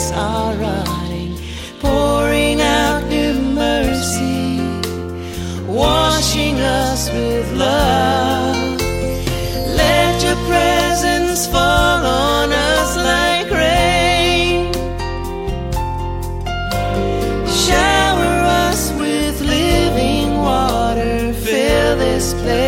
eyes are running, pouring out new mercy, washing us with love. Let your presence fall on us like rain. Shower us with living water, fill this place